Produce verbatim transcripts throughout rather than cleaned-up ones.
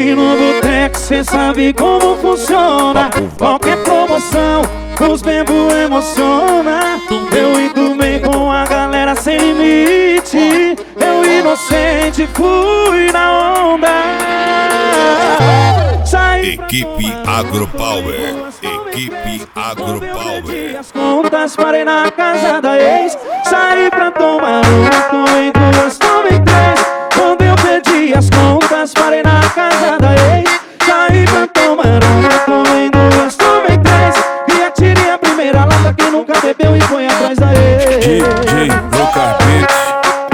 E no boteco cê sabe como funciona. Qualquer promoção, os membros emociona. Eu enturmei com a galera sem limite. Eu inocente fui na onda. Saí Equipe Agropower, Equipe Agropower. as contas, parei na casa da ex. Saí pra tomar uma, tomei duas, tomei três. Quando eu perdi as contas, parei na casa da ex. Saí pra tomar uma, tomei duas, tomei três. E atirei a primeira lata que nunca bebeu e foi atrás da ex. D J Lucas Beats.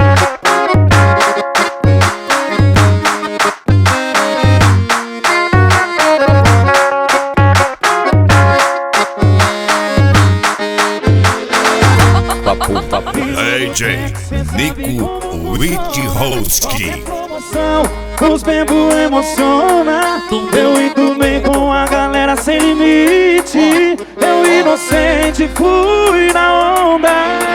D J Nico Witchowski. Os membros emociona. Eu enturmei com a galera sem limite. Eu inocente fui na onda.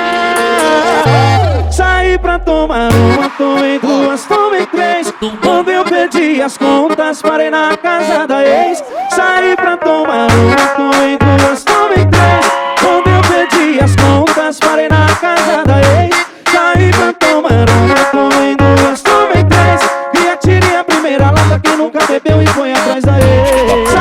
Saí pra tomar uma, tomei duas, tomei três. Quando eu perdi as contas, parei na casa da ex. Saí pra tomar uma, tomei duas, tomei três. Quando eu perdi as contas, parei na casa da ex. Saí pra tomar uma, tomei duas, tomei três. E atirei a primeira lata que nunca bebeu e foi atrás da ex.